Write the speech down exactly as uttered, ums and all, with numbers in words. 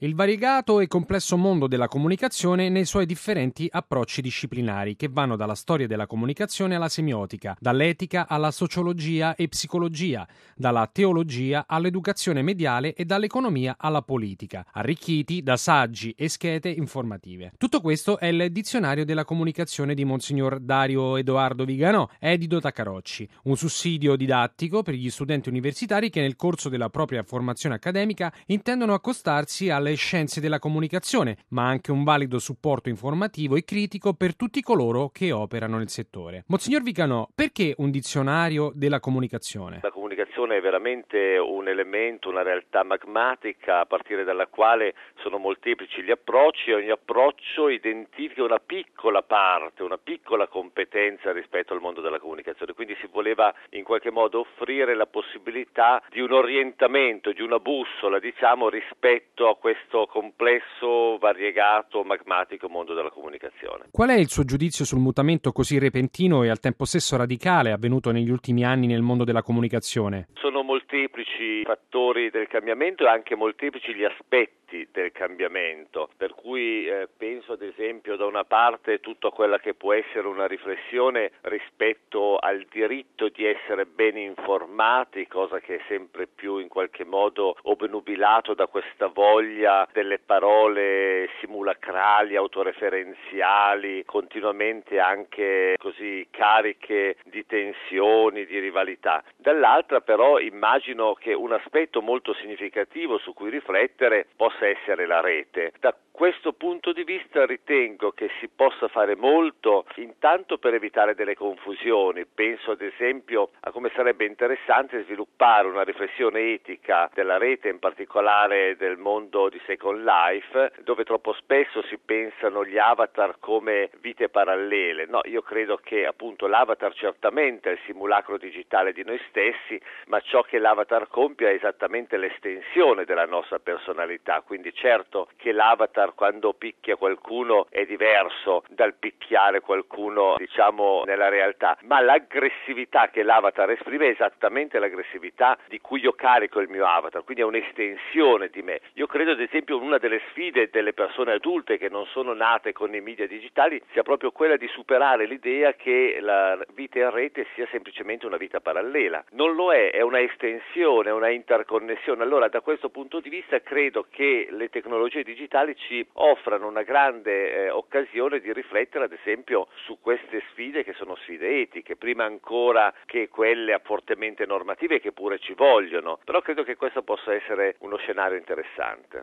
Il variegato e complesso mondo della comunicazione nei suoi differenti approcci disciplinari che vanno dalla storia della comunicazione alla semiotica, dall'etica alla sociologia e psicologia, dalla teologia all'educazione mediale e dall'economia alla politica, arricchiti da saggi e schede informative. Tutto questo è il dizionario della comunicazione di Monsignor Dario Edoardo Viganò, edito da Carocci, un sussidio didattico per gli studenti universitari che nel corso della propria formazione accademica intendono accostarsi alle scienze della comunicazione, ma anche un valido supporto informativo e critico per tutti coloro che operano nel settore. Monsignor Viganò, perché un dizionario della comunicazione? La comunicazione è veramente un elemento, una realtà magmatica a partire dalla quale sono molteplici gli approcci e ogni approccio identifica una piccola parte, una piccola competenza rispetto al mondo della comunicazione. Quindi si voleva in qualche modo offrire la possibilità di un orientamento, di una bussola, diciamo, rispetto a questo complesso, variegato, magmatico mondo della comunicazione. Qual è il suo giudizio sul mutamento così repentino e al tempo stesso radicale avvenuto negli ultimi anni nel mondo della comunicazione? Sono molteplici i fattori del cambiamento e anche molteplici gli aspetti del cambiamento, per cui eh, penso ad esempio da una parte tutta quella che può essere una riflessione rispetto al diritto di essere ben informati, cosa che è sempre più in qualche modo obnubilato da questa voglia delle parole simulacrali, autoreferenziali, continuamente anche così cariche di tensioni, di rivalità. Dall'altra però immagino che un aspetto molto significativo su cui riflettere possa essere la rete. Da questo punto di vista ritengo che si possa fare molto, intanto per evitare delle confusioni. Penso ad esempio a come sarebbe interessante sviluppare una riflessione etica della rete, in particolare del mondo di Second Life, dove troppo spesso si pensano gli avatar come vite parallele. No, io credo che appunto l'avatar certamente è il simulacro digitale di noi stessi, ma ciò che l'avatar compie è esattamente l'estensione della nostra personalità. Quindi certo che l'avatar quando picchia qualcuno è diverso dal picchiare qualcuno, diciamo, nella realtà, ma l'aggressività che l'avatar esprime è esattamente l'aggressività di cui io carico il mio avatar, quindi è un'estensione di me. Io credo ad esempio una delle sfide delle persone adulte che non sono nate con i media digitali sia proprio quella di superare l'idea che la vita in rete sia semplicemente una vita parallela. Non lo è, è una estensione, una interconnessione. Allora da questo punto di vista credo che le tecnologie digitali ci offrano una grande eh, occasione di riflettere ad esempio su queste sfide che sono sfide etiche, prima ancora che quelle fortemente normative che pure ci vogliono, però credo che questo possa essere uno scenario interessante.